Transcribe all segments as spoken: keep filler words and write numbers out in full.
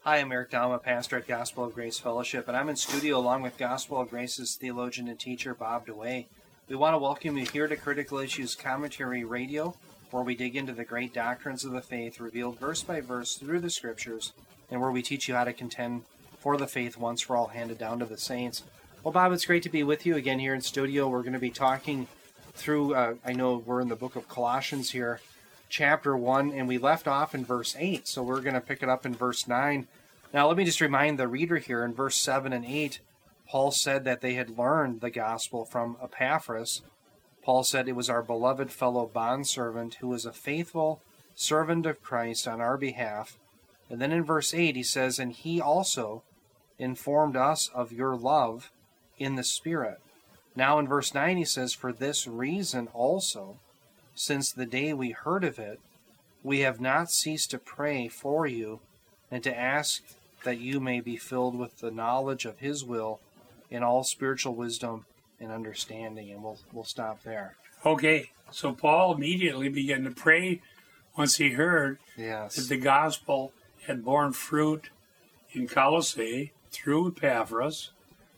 Hi, I'm Eric Dalma, pastor at Gospel of Grace Fellowship, and I'm in studio along with Gospel of Grace's theologian and teacher, Bob DeWay. We want to welcome you here to Critical Issues Commentary Radio, where we dig into the great doctrines of the faith revealed verse by verse through the Scriptures, and where we teach you how to contend for the faith once for all handed down to the saints. Well, Bob, it's great to be with you again here in studio. We're going to be talking through, uh, I know we're in the book of Colossians here, chapter one, and we left off in verse eight, so we're going to pick it up in verse nine. Now, let me just remind the reader here, in verse seven and eight, Paul said that they had learned the gospel from Epaphras. Paul said it was our beloved fellow bondservant who was a faithful servant of Christ on our behalf. And then in verse eight, he says, and he also informed us of your love in the Spirit. Now in verse nine, he says, for this reason also, since the day we heard of it, we have not ceased to pray for you and to ask that you may be filled with the knowledge of his will in all spiritual wisdom and understanding. And we'll we'll stop there. Okay, so Paul immediately began to pray once he heard yes. that the gospel had borne fruit in Colossae through Epaphras,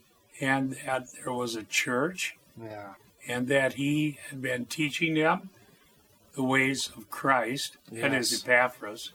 and that there was a church, yeah. and that he had been teaching them the ways of Christ, yes. that is Epaphras.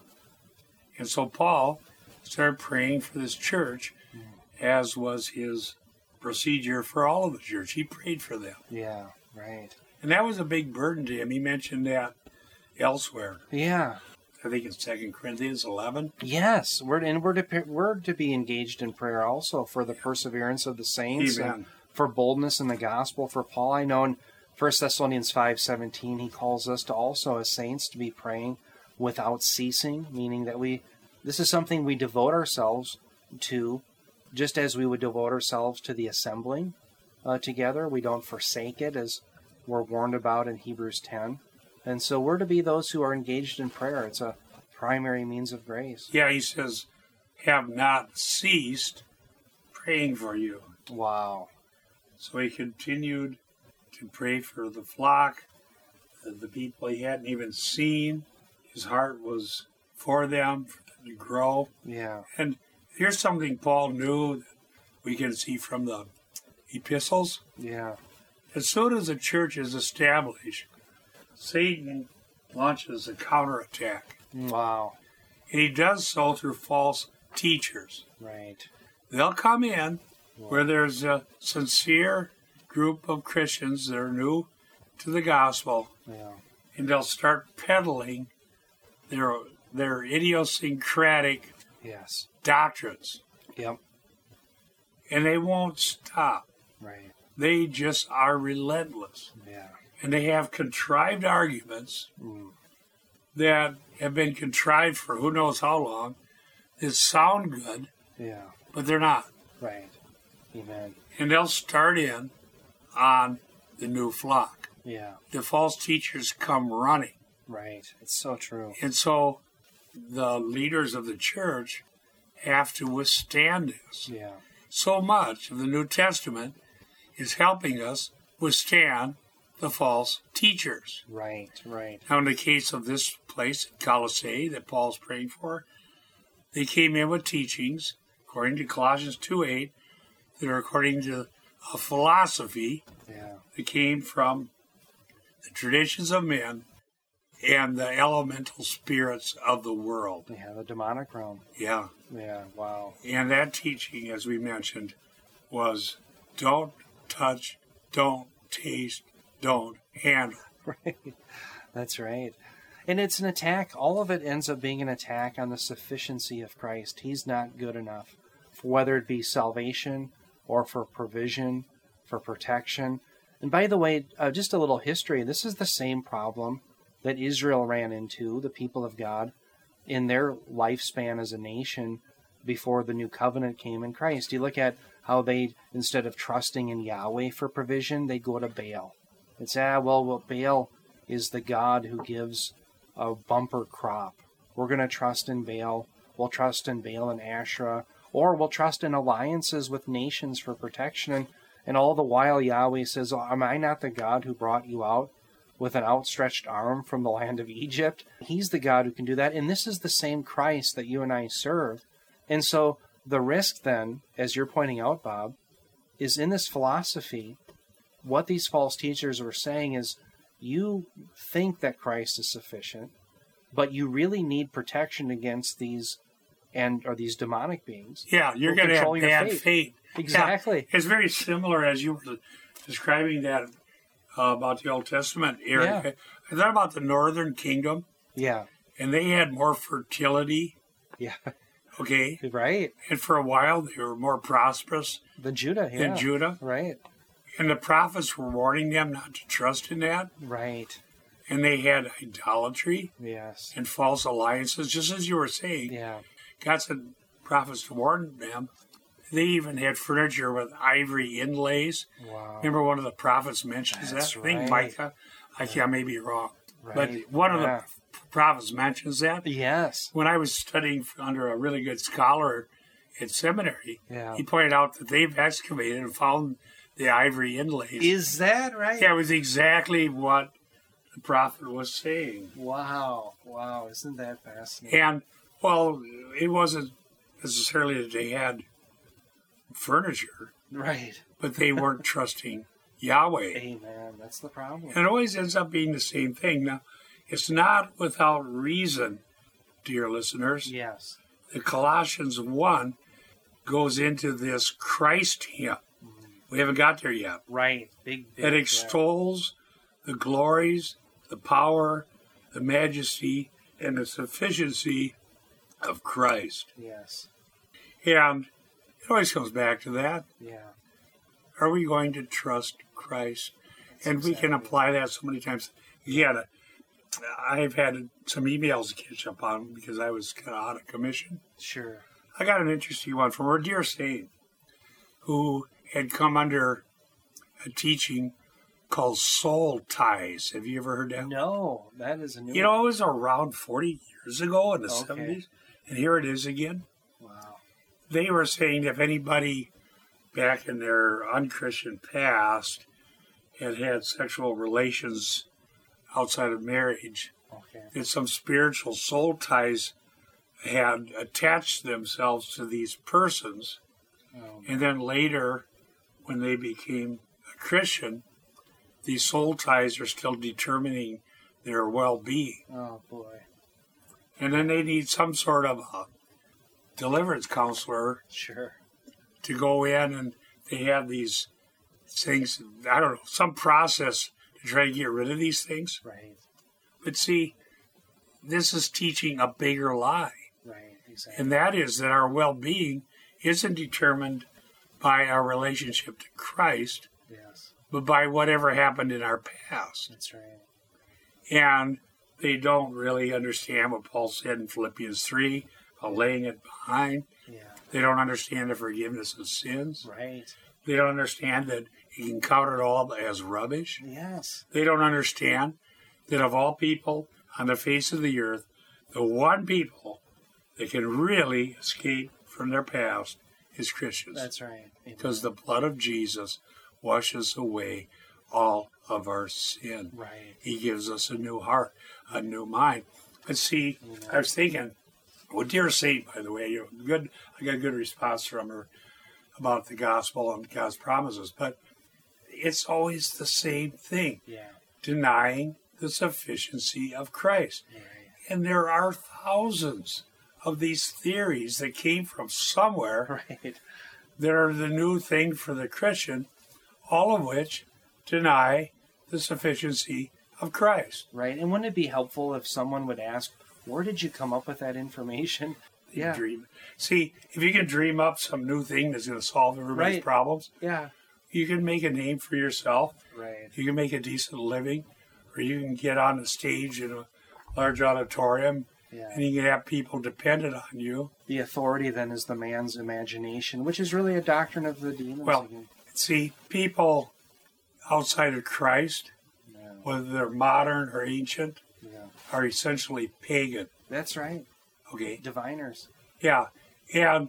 And so Paul started praying for this church, mm. as was his procedure for all of the church. He prayed for them. Yeah, right. And that was a big burden to him. He mentioned that elsewhere. Yeah. I think in Second Corinthians eleven. Yes, we're and we're to we're to be engaged in prayer also for the perseverance of the saints, Amen. And for boldness in the gospel. For Paul, I know in First Thessalonians five seventeen, he calls us to also as saints to be praying without ceasing, meaning that we this is something we devote ourselves to, just as we would devote ourselves to the assembling uh, together. We don't forsake it, as we're warned about in Hebrews ten. And so we're to be those who are engaged in prayer. It's a primary means of grace. Yeah, he says, have not ceased praying for you. Wow. So he continued to pray for the flock, the people he hadn't even seen. His heart was for them, for them to grow. Yeah. And here's something Paul knew that we can see from the epistles. Yeah. As soon as a church is established, Satan launches a counterattack. Wow. And he does so through false teachers. Right. They'll come in wow. where there's a sincere group of Christians that are new to the gospel. Yeah. And they'll start peddling their their idiosyncratic yes. doctrines. Yep. And they won't stop. Right. They just are relentless. Yeah. And they have contrived arguments mm. that have been contrived for who knows how long that sound good, yeah. but they're not. Right. Amen. And they'll start in on the new flock. Yeah. The false teachers come running. Right. It's so true. And so the leaders of the church have to withstand this. Yeah. So much of the New Testament is helping us withstand the false teachers. Right, right. Now, in the case of this place, Colossae, that Paul's praying for, they came in with teachings, according to Colossians two eight, that are according to a philosophy yeah. that came from the traditions of men and the elemental spirits of the world. Yeah, the demonic realm. Yeah. Yeah, wow. And that teaching, as we mentioned, was don't touch, don't taste, don't handle. Right. That's right. And it's an attack. All of it ends up being an attack on the sufficiency of Christ. He's not good enough, for whether it be salvation or for provision, for protection. And by the way, uh, just a little history. This is the same problem that Israel ran into, the people of God, in their lifespan as a nation before the new covenant came in Christ. You look at how they, instead of trusting in Yahweh for provision, they go to Baal. It's, ah, well, well, Baal is the God who gives a bumper crop. We're going to trust in Baal. We'll trust in Baal and Asherah. Or we'll trust in alliances with nations for protection. And, and all the while Yahweh says, oh, am I not the God who brought you out with an outstretched arm from the land of Egypt? He's the God who can do that. And this is the same Christ that you and I serve. And so the risk then, as you're pointing out, Bob, is in this philosophy, what these false teachers were saying is, you think that Christ is sufficient, but you really need protection against these and or these demonic beings. Yeah, you're going to have bad fate. fate. Exactly. Yeah, it's very similar as you were describing that uh, about the Old Testament, Eric. Yeah. I thought about the Northern Kingdom. Yeah. And they had more fertility. Yeah. Okay. Right. And for a while, they were more prosperous than Judah. Yeah. Than Judah. Right. And the prophets were warning them not to trust in that. Right. And they had idolatry. Yes. And false alliances, just as you were saying. Yeah. God sent prophets to warn them. They even had furniture with ivory inlays. Wow. Remember one of the prophets mentions That's that? I think right. Micah. I, yeah. I may be wrong. Right. But one of yeah. the prophets mentions that. Yes. When I was studying under a really good scholar at seminary, yeah. he pointed out that they've excavated and found the ivory inlays. Is that right? Yeah, it was exactly what the prophet was saying. Wow. Wow. Isn't that fascinating? And, well, it wasn't necessarily that they had furniture. Right. But they weren't trusting Yahweh. Amen. That's the problem. And it always ends up being the same thing. Now, it's not without reason, dear listeners. Yes. The Colossians one goes into this Christ hymn. Mm-hmm. We haven't got there yet. Right. Big, big That extols yeah. the glories, the power, the majesty, and the sufficiency of Christ. Yes. And it always comes back to that. Yeah. Are we going to trust Christ? That's and exactly. we can apply that so many times. Yeah, I've had some emails to catch up on because I was kind of out of commission. Sure. I got an interesting one from a dear saint who had come under a teaching called soul ties. Have you ever heard that? No, that is a new You know, it was around forty years ago in the Okay. seventies, and here it is again. Wow. They were saying if anybody back in their unchristian past had had sexual relations outside of marriage, okay. that some spiritual soul ties had attached themselves to these persons, Oh, and then later, when they became a Christian, these soul ties are still determining their well-being. oh boy. And then they need some sort of a deliverance counselor Sure. to go in, and they have these things, I don't know, some process to try to get rid of these things. Right. But see, this is teaching a bigger lie. Right. Exactly. And that is that our well-being isn't determined by our relationship to Christ, Yes. but by whatever happened in our past. That's right. And they don't really understand what Paul said in Philippians three, about laying it behind. Yeah. They don't understand the forgiveness of sins. Right. They don't understand that you can count it all as rubbish. Yes. They don't understand that of all people on the face of the earth, the one people that can really escape from their past is Christians. That's right. Because the blood of Jesus washes away all of our sin. Right. He gives us a new heart, a new mind. But see, Amen. I was thinking, well, dear saint, by the way, you know, good. I got a good response from her about the gospel and God's promises. But it's always the same thing. Yeah. Denying the sufficiency of Christ. Right. And there are thousands of these theories that came from somewhere Right. that are the new thing for the Christian, all of which deny the sufficiency of Christ. Right. And wouldn't it be helpful if someone would ask, where did you come up with that information? You Yeah. dream. See, if you can dream up some new thing that's going to solve everybody's Right. problems, Yeah. you can make a name for yourself. Right. You can make a decent living, or you can get on the stage in a large auditorium, Yeah. and you can have people dependent on you. The authority then is the man's imagination, which is really a doctrine of the demons. Well, again. see, people outside of Christ, Yeah. whether they're modern or ancient, Yeah. are essentially pagan. That's right. Okay? Diviners. Yeah. And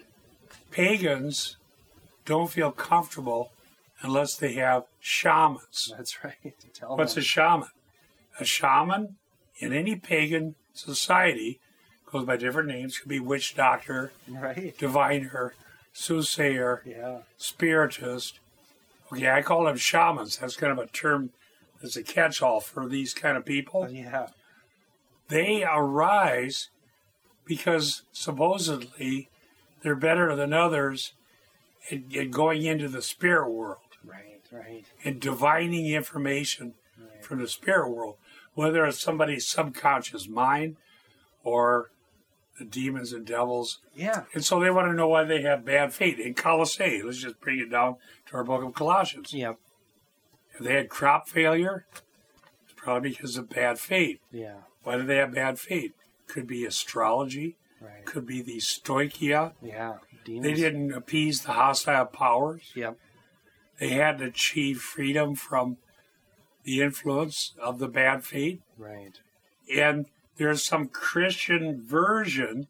pagans don't feel comfortable unless they have shamans. That's right. Tell What's them. a shaman? A shaman in any pagan society goes by different names. Could be witch doctor, Right. diviner, soothsayer, Yeah. spiritist. Okay, I call them shamans. That's kind of a term that's a catch-all for these kind of people. Yeah. They arise because supposedly they're better than others in, in going into the spirit world Right. Right. and divining information Right. from the spirit world, whether it's somebody's subconscious mind or the demons and devils. Yeah. And so they want to know why they have bad fate. In Colossae, let's just bring it down to our book of Colossians. Yep. If they had crop failure, it's probably because of bad fate. Yeah. Why do they have bad fate? Could be astrology, Right. could be the stoichia. Yeah. Demons. They didn't appease the hostile powers. Yep. They had to achieve freedom from the influence of the bad fate. Right. And there's some Christian version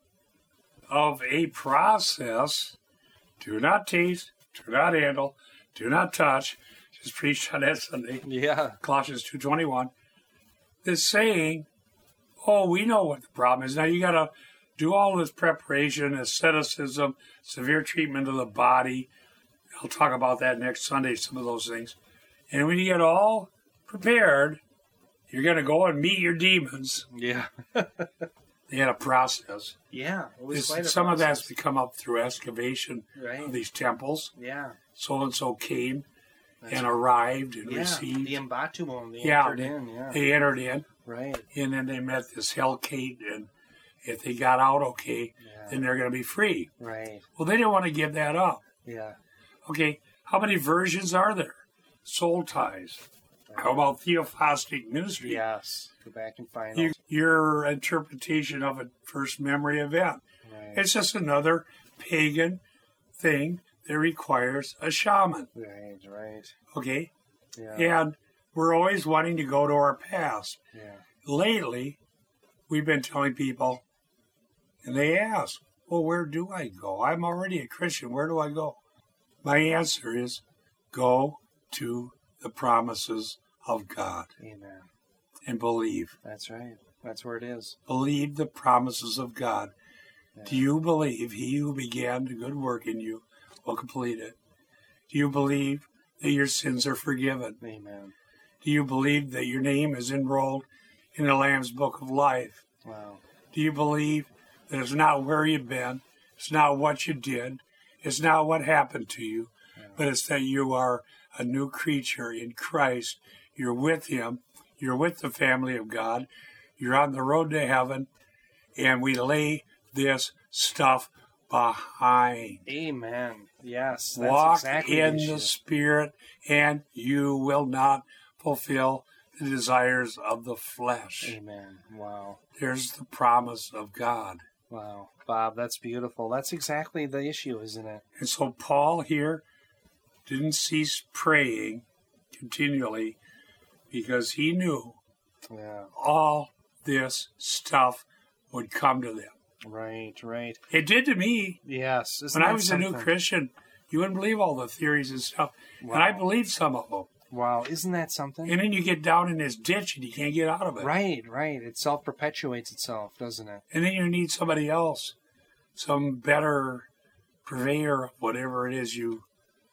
of a process. Do not taste, do not handle, do not touch. Just preached on that Sunday. Yeah. Colossians two twenty-one. That's saying, oh, we know what the problem is. Now you got to do all this preparation, asceticism, severe treatment of the body. I'll talk about that next Sunday, some of those things. And when you get all prepared, you're going to go and meet your demons. Yeah. They had a process. Yeah. It was This, quite a some of that's process. become up through excavation Right. of these temples. Yeah. So and so came That's and arrived and Yeah. received. The Embatumum. They Yeah, entered in. Yeah. They entered in, Right. and then they met this Hellgate, and if they got out okay, Yeah. then they're going to be free. Right. Well, they didn't want to give that up. Yeah. Okay, how many versions are there? Soul ties. How about theophostic ministry? Yes. Go back and find You, those. your interpretation of a first memory event. Right. It's just another pagan thing that requires a shaman. Right. Right. Okay? Yeah. And we're always wanting to go to our past. Yeah. Lately, we've been telling people, and they ask, well, where do I go? I'm already a Christian. Where do I go? My answer is, go to the promises of God Amen. and believe. That's right. That's where it is. Believe the promises of God. Yeah. Do you believe he who began the good work in you will complete it? Do you believe that your sins are forgiven? Amen. Do you believe that your name is enrolled in the Lamb's Book of Life? Wow. Do you believe that it's not where you've been, it's not what you did, it's not what happened to you, Yeah. but it's that you are a new creature in Christ. You're with him. You're with the family of God. You're on the road to heaven, and we lay this stuff behind. Amen. Yes. That's Walk exactly in the the issue. Spirit, and you will not fulfill the desires of the flesh. Amen. Wow. There's the promise of God. Wow. Bob, that's beautiful. That's exactly the issue, isn't it? And so Paul here didn't cease praying continually because he knew Yeah. all this stuff would come to them. Right, right. It did to me. Yes. Isn't When I that was a new something? Christian, you wouldn't believe all the theories and stuff. Wow. And I believed some of them. Wow. Isn't that something? And then you get down in this ditch and you can't get out of it. Right, right. It self-perpetuates itself, doesn't it? And then you need somebody else, some better purveyor of whatever it is you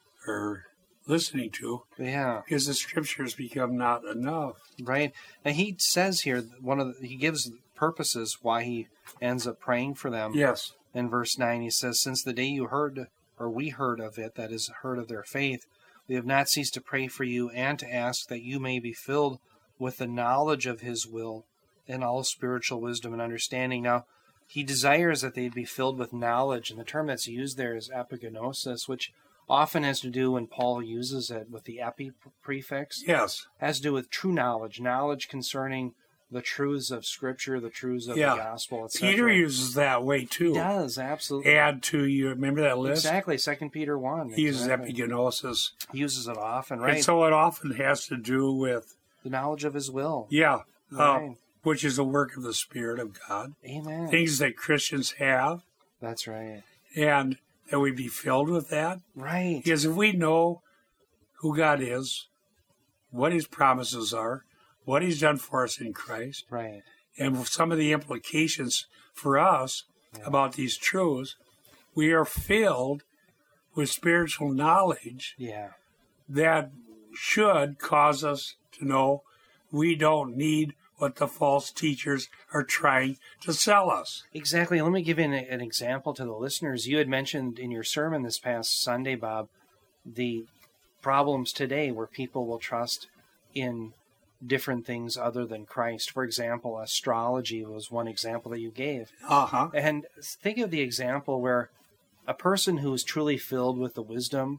are listening to, Yeah. because the scriptures become not enough. Right. And he says here, one of the, he gives purposes why he ends up praying for them. Yes. In verse nine, he says, since the day you heard, or we heard of it, that is, heard of their faith, we have not ceased to pray for you and to ask that you may be filled with the knowledge of his will and all spiritual wisdom and understanding. Now, he desires that they'd be filled with knowledge, and the term that's used there is epigenosis, which often has to do, when Paul uses it with the epi prefix, Yes. has to do with true knowledge, knowledge concerning the truths of Scripture, the truths of Yeah. the gospel, et cetera. Peter uses that way too. He does, absolutely. Add to you, remember that list? Exactly, Second Peter one. He uses exactly. epigenosis. He uses it often, right? And so it often has to do with, the knowledge of his will. yeah, uh, Right. which is the work of the Spirit of God. Amen. Things that Christians have, That's right. and that we be filled with that. Right. Because if we know who God is, what his promises are, what he's done for us in Christ, Right. and some of the implications for us Yeah. about these truths, we are filled with spiritual knowledge Yeah. that should cause us to know we don't need what the false teachers are trying to sell us. Exactly. Let me give you an, an example to the listeners. You had mentioned in your sermon this past Sunday, Bob, the problems today where people will trust in different things other than Christ. For example, astrology was one example that you gave. Uh-huh. And think of the example where a person who is truly filled with the wisdom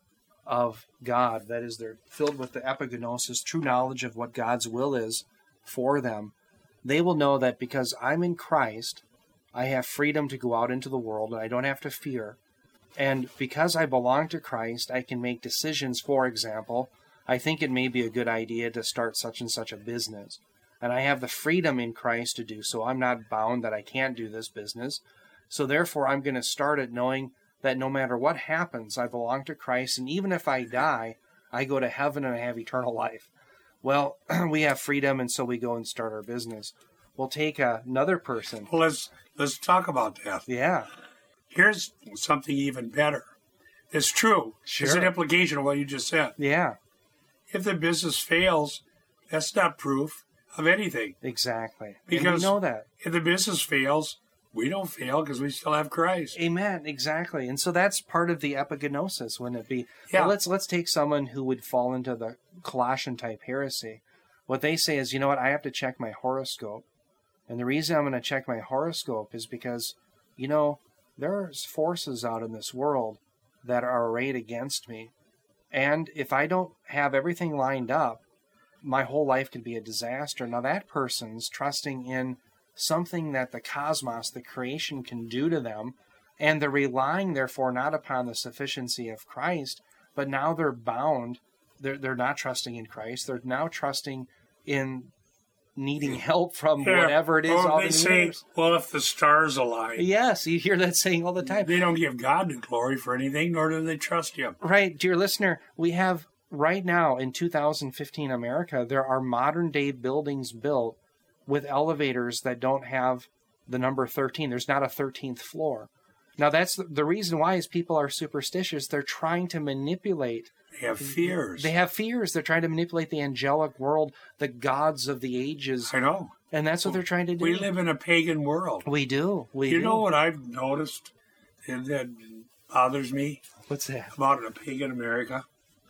of God, that is, they're filled with the epignosis, true knowledge of what God's will is for them, they will know that because I'm in Christ, I have freedom to go out into the world and I don't have to fear. And because I belong to Christ, I can make decisions. For example, I think it may be a good idea to start such and such a business. And I have the freedom in Christ to do so. I'm not bound that I can't do this business. So therefore, I'm going to start it knowing that no matter what happens, I belong to Christ. And even if I die, I go to heaven and I have eternal life. Well, we have freedom, and so we go and start our business. We'll take uh, another person. Well, let's let's talk about that. Yeah. Here's something even better. It's true. Sure. It's an implication of what you just said. Yeah, If the business fails, that's not proof of anything. exactly. Because and we know that. if the business fails, we don't fail because we still have Christ. Amen. Exactly. And so that's part of the epignosis, wouldn't it be? Yeah. Well, let's let's take someone who would fall into the Colossian type heresy. What they say is, you know what, I have to check my horoscope. And the reason I'm going to check my horoscope is because, you know, there's forces out in this world that are arrayed against me. And if I don't have everything lined up, my whole life could be a disaster. Now that person's trusting in something that the cosmos, the creation, can do to them, and they're relying, therefore, not upon the sufficiency of Christ, but now they're bound. They're, they're not trusting in Christ. They're now trusting in needing help from Yeah. whatever it is. Or all they the say, universe. well, if the stars align, Yes, you hear that saying all the time. they don't give God the glory for anything, nor do they trust Him. Right, dear listener, we have right now in two thousand fifteen America, there are modern day buildings built with elevators that don't have the number thirteen. There's not a thirteenth floor. Now that's the, the reason why is people are superstitious. They're trying to manipulate. They have fears. They have fears. They're trying to manipulate the angelic world, the gods of the ages. I know. And that's what they're trying to do. We live in a pagan world. We do. We you do. know what I've noticed that, that bothers me What's that? about a pagan America?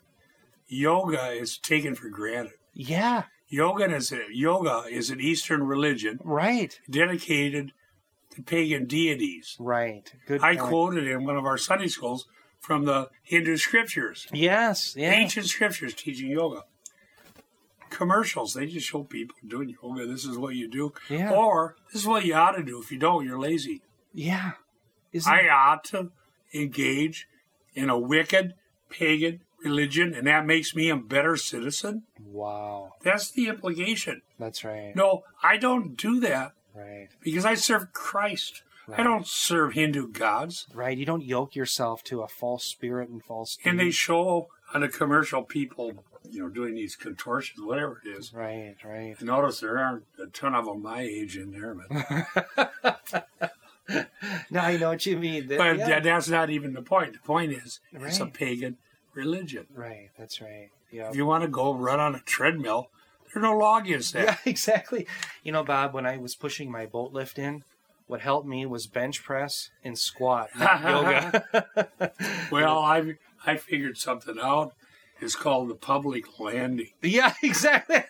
Yoga is taken for granted. Yeah, Yoga is a, yoga is an Eastern religion right. dedicated to pagan deities. Right. Good I point. quoted in one of our Sunday schools from the Hindu scriptures, Yes, yeah. ancient scriptures teaching yoga. Commercials, they just show people doing yoga. This is what you do. Yeah. Or this is what you ought to do. If you don't, you're lazy. Yeah. Isn't I ought to engage in a wicked pagan religion, and that makes me a better citizen. Wow. That's the implication. That's right. No, I don't do that Right. because I serve Christ. Right. I don't serve Hindu gods. Right. You don't yoke yourself to a false spirit and false deed. And they show on the commercial people, you know, doing these contortions, whatever it is. Right, right. I notice there aren't a ton of them my age in there, but, Now I know what you mean. That- but yeah. that, that's not even the point. The point is, it's a Right. pagan religion. Right, that's right. Yeah. If you want to go run on a treadmill, there's no law against that. Yeah, exactly. You know, Bob, when I was pushing my boat lift in, what helped me was bench press and squat, not yoga. Well, I I figured something out. It's called the public landing. Yeah, exactly.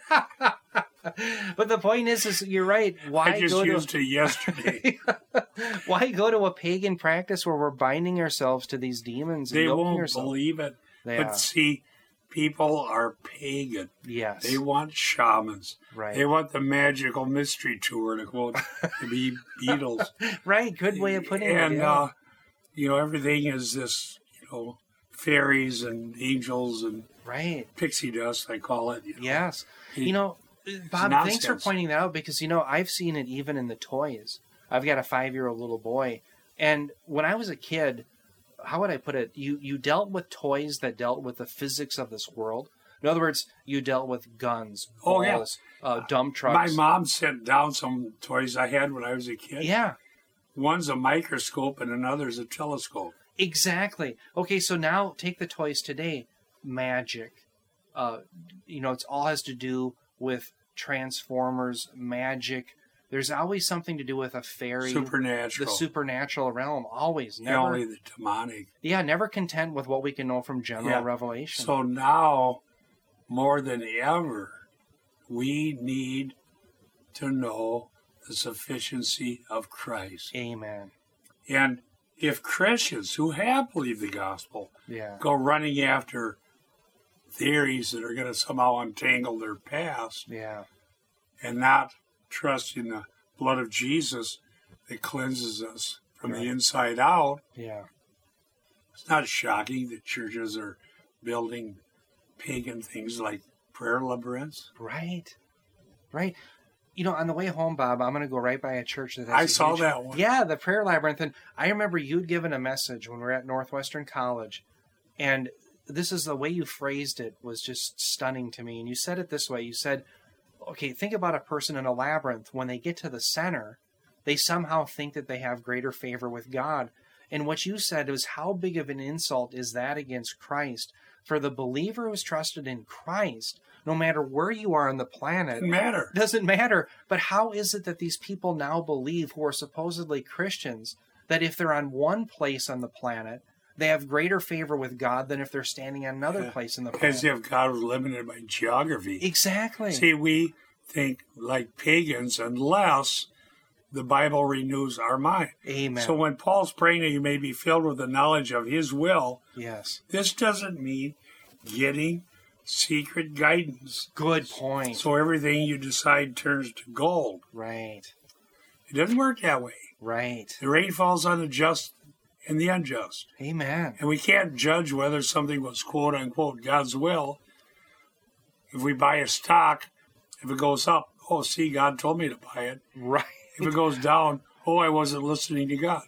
But the point is, is you're right. Why I just go used to it yesterday. why go to a pagan practice where we're binding ourselves to these demons? And They yoking won't ourselves? believe it. They but are. see, people are pagan. Yes. They want shamans. Right. They want the magical mystery tour to quote the Beatles. Right. Good way of putting and, it. Yeah. uh, you know, everything is this, you know, fairies and angels and right. pixie dust, I call it. You know. Yes. It- You know, Bob, thanks for nonsense. pointing that out because, you know, I've seen it even in the toys. I've got a five-year-old little boy. And when I was a kid, how would I put it? You you dealt with toys that dealt with the physics of this world. In other words, you dealt with guns, Oh, yeah. balls, uh, dump My trucks. mom sent down some toys I had when I was a kid. Yeah, One's a microscope and another's a telescope. exactly. Okay, so now take the toys today. Magic. Uh, you know, it's all has to do with Transformers, magic. There's always something to do with a fairy, Supernatural. the supernatural realm. Always, Yeah, never. only the demonic. Yeah, never content with what we can know from general Yeah. revelation. So now, more than ever, we need to know the sufficiency of Christ. Amen. And if Christians who have believed the gospel Yeah. go running after theories that are going to somehow untangle their past Yeah. and not trust in the blood of Jesus that cleanses us from Right. the inside out, Yeah. it's not shocking that churches are building pagan things like prayer labyrinths. Right. Right. You know, on the way home, Bob, I'm going to go right by a church that has I a saw huge- that one. Yeah, the prayer labyrinth. And I remember you'd given a message when we were at Northwestern College. And this is the way you phrased it was just stunning to me. And you said it this way. You said, okay, think about a person in a labyrinth. When they get to the center, they somehow think that they have greater favor with God. And what you said was, how big of an insult is that against Christ? For the believer who's trusted in Christ, no matter where you are on the planet, Doesn't matter. doesn't matter. But how is it that these people now believe, who are supposedly Christians, that if they're on one place on the planet, they have greater favor with God than if they're standing on another Yeah. place in the As planet? if God was limited by geography. Exactly. See, we think like pagans unless the Bible renews our mind. Amen. So when Paul's praying that you may be filled with the knowledge of his will, Yes. this doesn't mean getting secret guidance. Good point. So everything you decide turns to gold. Right. It doesn't work that way. Right. The rain falls on the just and the unjust. Amen. And we can't judge whether something was quote unquote God's will. If we buy a stock, if it goes up, oh, see, God told me to buy it. Right. If it goes down, oh, I wasn't listening to God.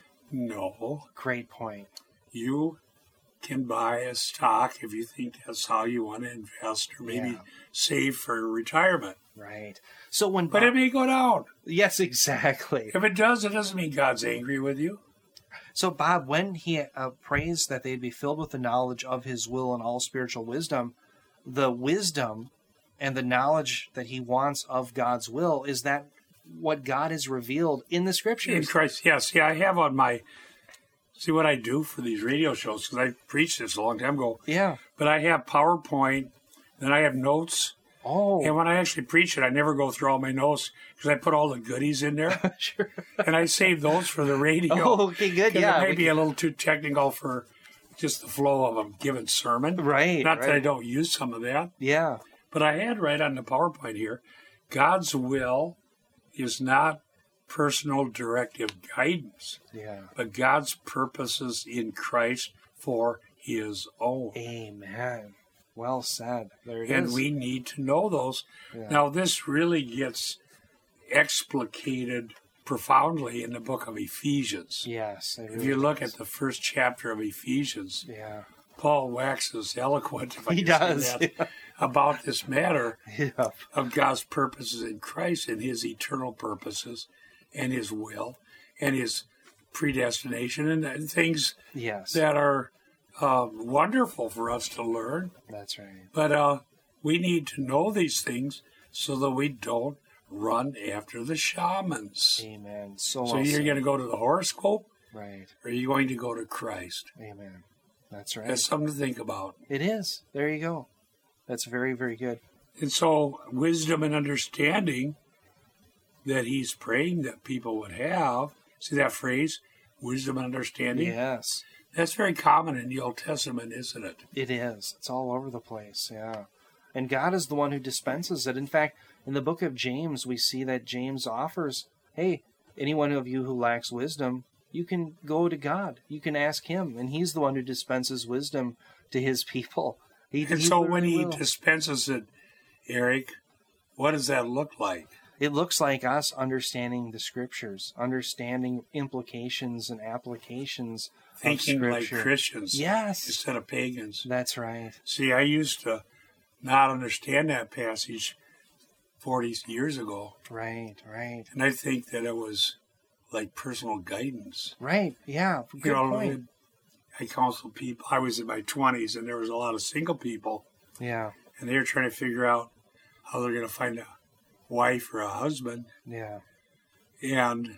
No, Great point. you can buy a stock if you think that's how you want to invest or maybe Yeah. save for retirement. Right. So when But Bob- it may go down. yes, exactly. If it does, it doesn't mean God's angry with you. So, Bob, when he uh, prays that they'd be filled with the knowledge of his will and all spiritual wisdom, the wisdom and the knowledge that he wants of God's will, is that what God has revealed in the In scriptures? Christ, yeah. See, I have on my, see what I do for these radio shows, because I preached this a long time ago, Yeah. but I have PowerPoint, then I have notes, Oh, and when I actually preach it, I never go through all my notes, because I put all the goodies in there, sure. and I save those for the radio. Oh, okay, good. 'Cause Yeah. it may be a little too technical for just the flow of a given sermon. Right. Not that I right. don't use some of that, Yeah. but I had right on the PowerPoint here, God's will is not personal directive guidance, Yeah. but God's purposes in Christ for his own. Amen. Well said. There it is. And we need to know those. Yeah. Now, this really gets explicated profoundly in the book of Ephesians. Yes. it If really you look is. at the first chapter of Ephesians, Yeah. Paul waxes eloquent, if I He can does. say that, about this matter Yeah. of God's purposes in Christ and his eternal purposes and his will and his predestination and, and things Yes. that are uh, wonderful for us to learn. That's right. But uh, we need to know these things so that we don't run after the shamans. Amen. So, So well you're said. going to go to the horoscope, Right. or are you going to go to Christ? Amen. That's right. That's something to think about. It is. There you go. That's very, very good. And so wisdom and understanding that he's praying that people would have, see that phrase, wisdom and understanding? Yes, That's very common in the Old Testament, isn't it? it is. It's all over the place. Yeah. And God is the one who dispenses it. In fact, in the book of James, we see that James offers, hey, anyone of you who lacks wisdom, you can go to God. You can ask him. And he's the one who dispenses wisdom to his people. He, And he so when literally he will. dispenses it, Eric, what does that look like? It looks like us understanding the scriptures, understanding implications and applications Thinking of like scripture. Christians Yes, instead of pagans. that's right. See, I used to not understand that passage forty years ago. Right, right. And I think that it was like personal guidance. Right, yeah, good you know, point. I counseled people. I was in my twenties, and there was a lot of single people, Yeah, and they were trying to figure out how they're going to find a wife or a husband. yeah, And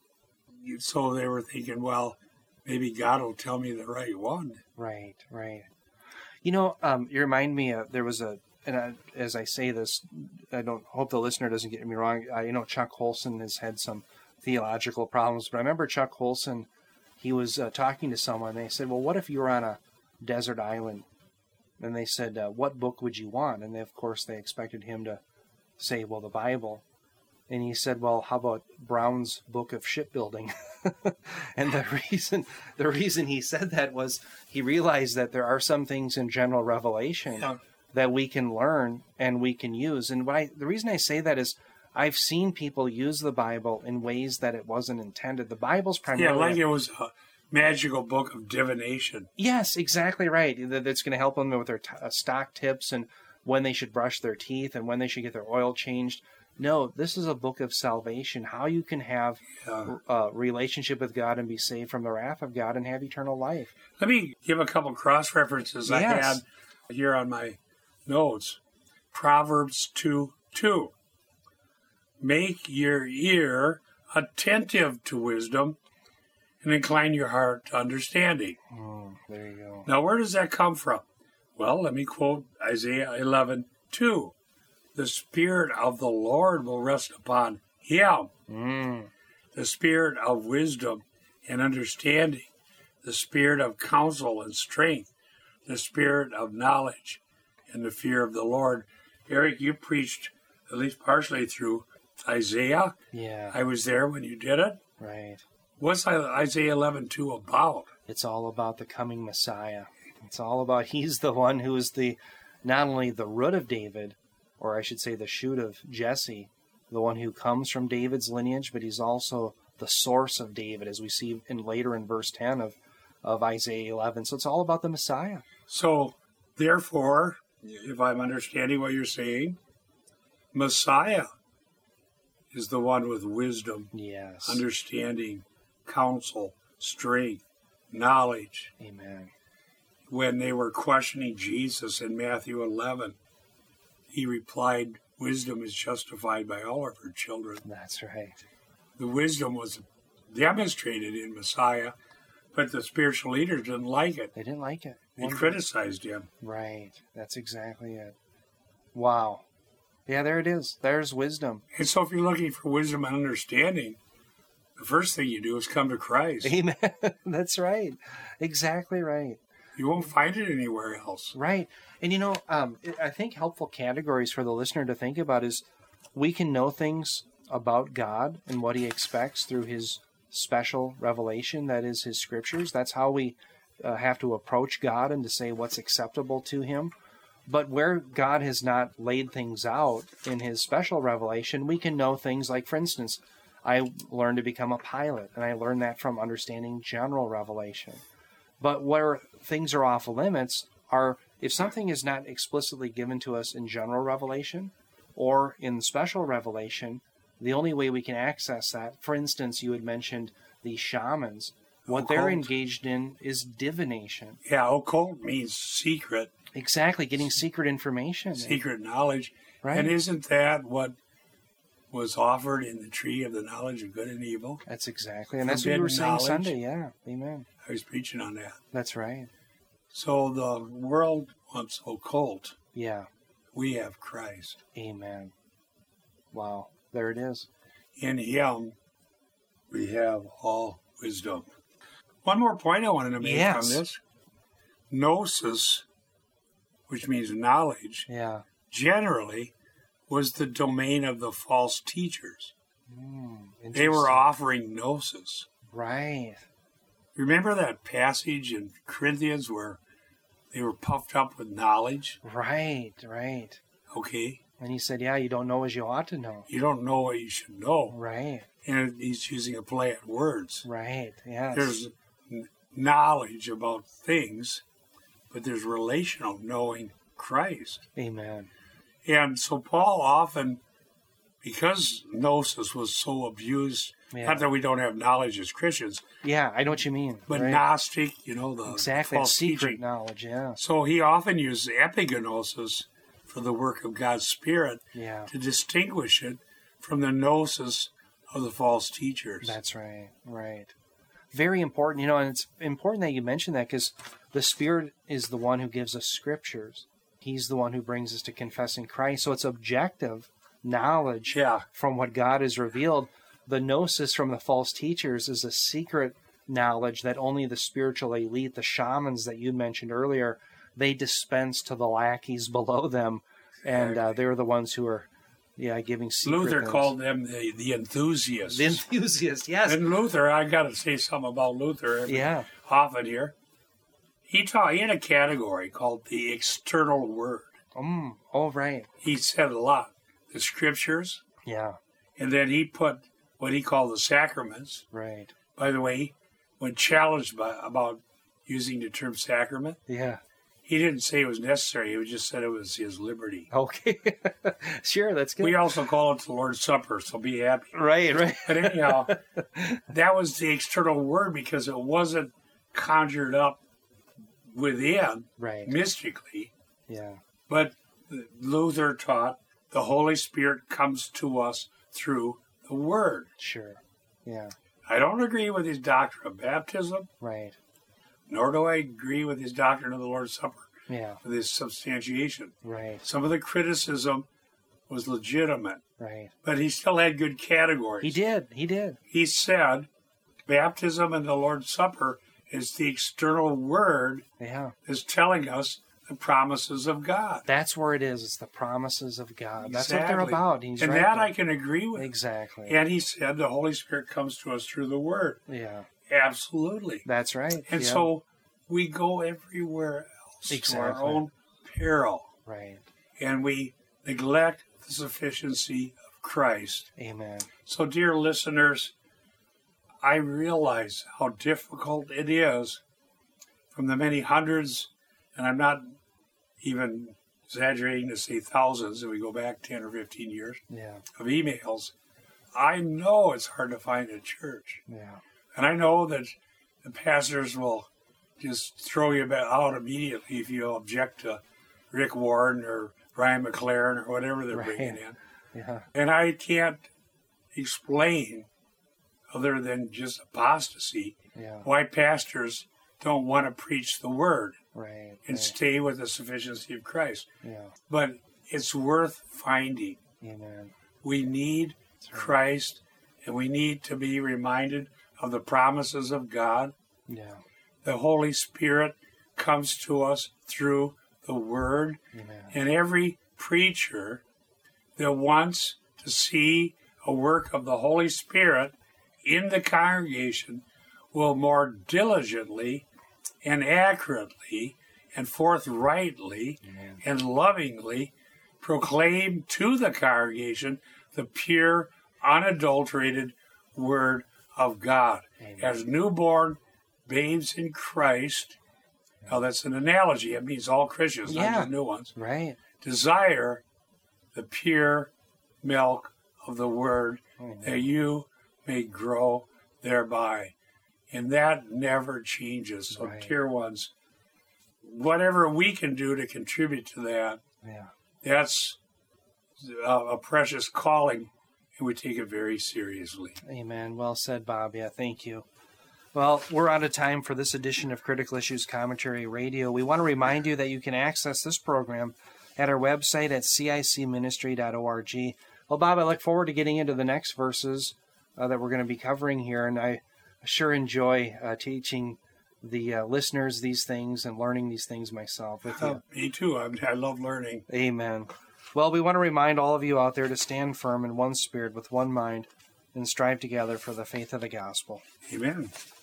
so they were thinking, well, maybe God will tell me the right one. right, right. You know, um, you remind me of, there was a, and I, as I say this, I don't hope the listener doesn't get me wrong. I, you know, Chuck Colson has had some theological problems, but I remember Chuck Colson, he was uh, talking to someone, and they said, well, what if you were on a desert island? And they said, uh, what book would you want? And they, of course, they expected him to say, well, the Bible. And he said, well, how about Brown's Book of Shipbuilding? And the reason the reason he said that was he realized that there are some things in general revelation Yeah. that we can learn and we can use. And what I, the reason I say that is I've seen people use the Bible in ways that it wasn't intended. The Bible's Yeah, primarily... like it was a magical book of divination. Yes, exactly right. That That's going to help them with their t- uh, stock tips and when they should brush their teeth and when they should get their oil changed. No, this is a book of salvation, how you can have Yeah. a relationship with God and be saved from the wrath of God and have eternal life. Let me give a couple cross references I Yes. had here on my notes. Proverbs two two. Make your ear attentive to wisdom and incline your heart to understanding. Mm, there you go. Now, where does that come from? Well, let me quote Isaiah eleven two. The Spirit of the Lord will rest upon him. Mm, The Spirit of wisdom and understanding. The Spirit of counsel and strength. The Spirit of knowledge and the fear of the Lord. Eric, you preached at least partially through Isaiah. yeah, I was there when you did it. right. What's Isaiah eleven two about? It's all about the coming Messiah. It's all about he's the one who is the not only the root of David, or I should say the shoot of Jesse, the one who comes from David's lineage, but he's also the source of David, as we see in later in verse ten of, of Isaiah eleven. So it's all about the Messiah. So, therefore, if I'm understanding what you're saying, Messiah is the one with wisdom, Yes. understanding, counsel, strength, knowledge. Amen. When they were questioning Jesus in Matthew eleven, he replied, wisdom is justified by all of her children. That's right. The wisdom was demonstrated in Messiah, but the spiritual leaders didn't like it. They didn't like it. They One- criticized him. Right. That's exactly it. Wow. Yeah, there it is. There's wisdom. And so if you're looking for wisdom and understanding, the first thing you do is come to Christ. Amen. That's right. Exactly right. You won't find it anywhere else. Right. And you know, um, I think helpful categories for the listener to think about is we can know things about God and what he expects through his special revelation, that is his scriptures. That's how we uh, have to approach God and to say what's acceptable to him. But where God has not laid things out in his special revelation, we can know things like, for instance, I learned to become a pilot, and I learned that from understanding general revelation. But where things are off limits are if something is not explicitly given to us in general revelation or in special revelation, the only way we can access that, for instance, you had mentioned the shamans, what they're Occult. engaged in is divination. Yeah, occult means secret, Exactly, getting secret information. secret knowledge. Right. And isn't that what was offered in the tree of the knowledge of good and evil? That's exactly, and that's what you were Forbidden saying knowledge. Sunday. Yeah, amen. I was preaching on that. That's right. So the world wants occult. Yeah, We have Christ. amen. Wow, there it is. In him, we have all wisdom. One more point I wanted to make Yes. on this. Gnosis, which means knowledge, Yeah. generally was the domain of the false teachers. Mm, They were interesting. offering gnosis. Right. Remember that passage in Corinthians where they were puffed up with knowledge? Right, right. Okay, And he said, yeah, you don't know as you ought to know. you don't know what you should know. Right, And he's using a play on words. right, yes. There's n- knowledge about things, but there's relational knowing Christ. Amen. And so Paul often, because gnosis was so abused, Yeah. not that we don't have knowledge as Christians, Yeah, I know what you mean. but right? Gnostic, you know, the Exactly, false secret teaching. knowledge, yeah. So he often used epignosis for the work of God's Spirit Yeah, to distinguish it from the gnosis of the false teachers. that's right, right. Very important, you know, and it's important that you mention that because the Spirit is the one who gives us scriptures. He's the one who brings us to confessing Christ. So it's objective knowledge Yeah. from what God has revealed. The gnosis from the false teachers is a secret knowledge that only the spiritual elite, the shamans that you mentioned earlier, they dispense to the lackeys below them, and uh, they're the ones who are, yeah, giving secret Luther things. called them the, the enthusiasts. The enthusiast, yes. And Luther, I got to say something about Luther every, Yeah, often here. He taught in a category called the external word. mm, oh, right. He said a lot. The scriptures, Yeah, and then he put what he called the sacraments. right. By the way, when challenged by, about using the term sacrament, Yeah, he didn't say it was necessary. He just said it was his liberty. okay. Sure, that's good. We also call it the Lord's Supper, so be happy. Right, right. But anyhow, that was the external word because it wasn't conjured up within Right, mystically. yeah, But Luther taught the Holy Spirit comes to us through the Word. sure. Yeah, I don't agree with his doctrine of baptism, right. nor do I agree with his doctrine of the Lord's Supper, Yeah, with his substantiation. right, Some of the criticism was legitimate, right. but he still had good categories. He did, he did. He said baptism and the Lord's Supper is the external word Yeah, is telling us the promises of God. that's where it is. It's the promises of God. That's what they're Exactly. about. He's and right that there. I can agree with. Exactly. And he said the Holy Spirit comes to us through the Word. Yeah, Absolutely. that's right. And yeah. so we go everywhere else to Exactly. our own peril. Right. And we neglect the sufficiency of Christ. Amen. So, dear listeners, I realize how difficult it is from the many hundreds, and I'm not even exaggerating to say thousands if we go back ten or fifteen years Yeah. of emails. I know it's hard to find a church. Yeah. And I know that the pastors will just throw you back out immediately if you object to Rick Warren or Brian McLaren or whatever they're Right. bringing in. Yeah. And I can't explain, other than just apostasy, Yeah. why pastors don't want to preach the word Right. and right. stay with the sufficiency of Christ. Yeah. But it's worth finding. Amen. We need That's right. Christ, and we need to be reminded of the promises of God. Yeah. The Holy Spirit comes to us through the Word, Amen. and every preacher that wants to see a work of the Holy Spirit in the congregation will more diligently and accurately and forthrightly Amen. and lovingly proclaim to the congregation the pure, unadulterated Word of God. Amen. As newborn babes in Christ, now that's an analogy, it means all Christians, not Yeah. just new ones, Right. desire the pure milk of the Word, Amen. that you may grow thereby. And that never changes. So, Right. dear ones, whatever we can do to contribute to that, Yeah. that's a, a precious calling, and we take it very seriously. Amen. Well said, Bob. Yeah, thank you. Well, we're out of time for this edition of Critical Issues Commentary Radio. We want to remind you that you can access this program at our website at c i c ministry dot org. Well, Bob, I look forward to getting into the next verses uh, that we're going to be covering here, and I sure enjoy uh, teaching the uh, listeners these things and learning these things myself with you. Uh, me too. I, I love learning. Amen. Well, we want to remind all of you out there to stand firm in one spirit with one mind and strive together for the faith of the gospel. Amen.